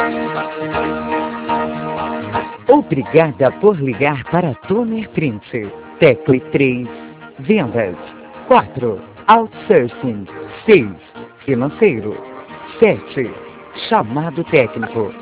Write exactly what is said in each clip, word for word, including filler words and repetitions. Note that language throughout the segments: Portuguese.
Obrigada por ligar para Toner Print. Tecle três. Vendas. quatro. Outsourcing. seis. Financeiro. sete. Chamado técnico.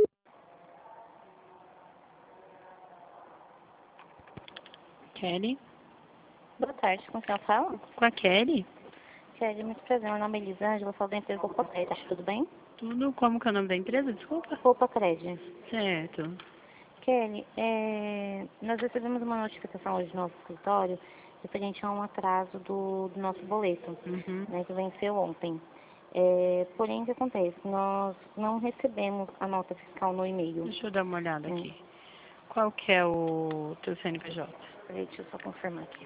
Kelly? Boa tarde, com quem eu falo? Com a Kelly? Kelly, muito prazer, meu nome é Elisângela, falo da empresa Poupa Cred, tudo bem? Tudo, como que é o nome da empresa? Desculpa. Poupa Cred. Certo. Kelly, é, nós recebemos uma notificação hoje no nosso escritório referente a um atraso do, do nosso boleto, Uhum. né, que venceu ontem. É, porém, o que acontece? Nós não recebemos a nota fiscal no e-mail. Deixa eu dar uma olhada Hum. aqui. Qual que é o teu C N P J? Peraí, deixa eu só confirmar aqui.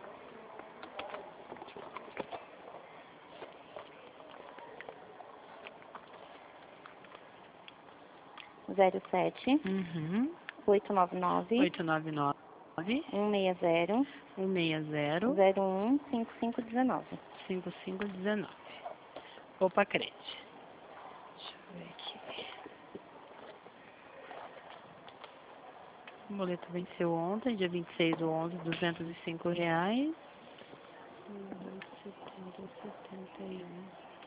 zero sete, Uhum. oito nove nove, oito nove nove, um seis zero, um seis zero, zero um cinco cinco um nove. cinco cinco um nove. Poupa Cred. Deixa eu ver aqui. O boleto venceu ontem, dia vinte e seis do onze, duzentos e cinco reais. setenta, setenta e um.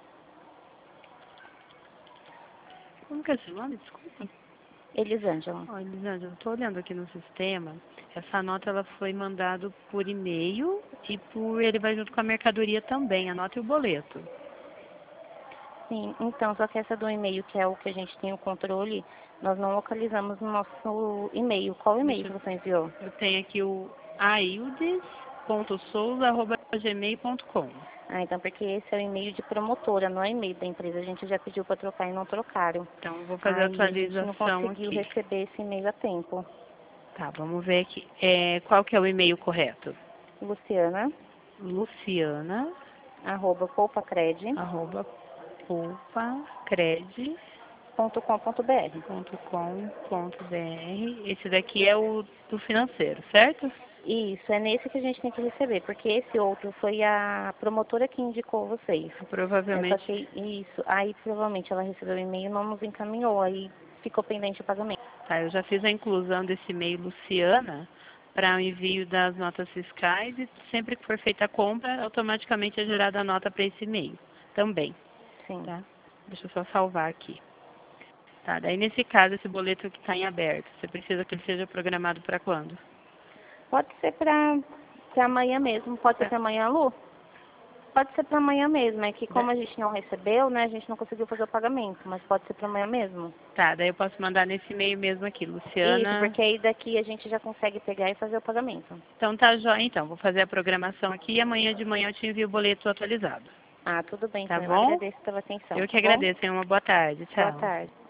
Como que é seu nome? Desculpa. Elisângela. Ó, Elisângela, eu estou olhando aqui no sistema. Essa nota ela foi mandada por e-mail e por ele vai junto com a mercadoria também, a nota e o boleto. Sim, então, só que essa do e-mail, que é o que a gente tem o controle, nós não localizamos no nosso e-mail. Qual e-mail Deixa que você enviou? eu tenho aqui o aildes ponto souza arroba gmail ponto com. Ah, então, porque esse é o e-mail de promotora, não é e-mail da empresa. A gente já pediu para trocar e não trocaram. Então, eu vou fazer a Aí a gente não atualização conseguiu aqui. receber esse e-mail a tempo. Tá, vamos ver aqui. É, qual que é o e-mail correto? Luciana, Luciana, arroba poupacred arroba poupacred ponto com ponto br. ponto com ponto br. Esse daqui é o do financeiro, certo? Isso, é nesse que a gente tem que receber, porque esse outro foi a promotora que indicou vocês. É, só Provavelmente. que isso, aí provavelmente ela recebeu o e-mail e não nos encaminhou, aí ficou pendente o pagamento. Tá, eu já fiz a inclusão desse e-mail Luciana para o envio das notas fiscais e sempre que for feita a compra, automaticamente é gerada a nota para esse e-mail também, Sim. tá? Deixa eu só salvar aqui. Tá, daí nesse caso, esse boleto que está em aberto, você precisa que ele seja programado para quando? Pode ser para amanhã mesmo, pode ser para amanhã, Lu? Pode ser para amanhã mesmo, é que como a gente não recebeu, né, a gente não conseguiu fazer o pagamento, mas pode ser para amanhã mesmo. Tá, daí eu posso mandar nesse e-mail mesmo aqui, Luciana. Isso, porque aí daqui a gente já consegue pegar e fazer o pagamento. Então tá jóia, então. Vou fazer a programação aqui e amanhã de manhã eu te envio o boleto atualizado. Ah, tudo bem, Tá então bom? eu agradeço pela atenção. Eu que tá bom? agradeço. Tenha uma boa tarde. Tchau. Boa tarde.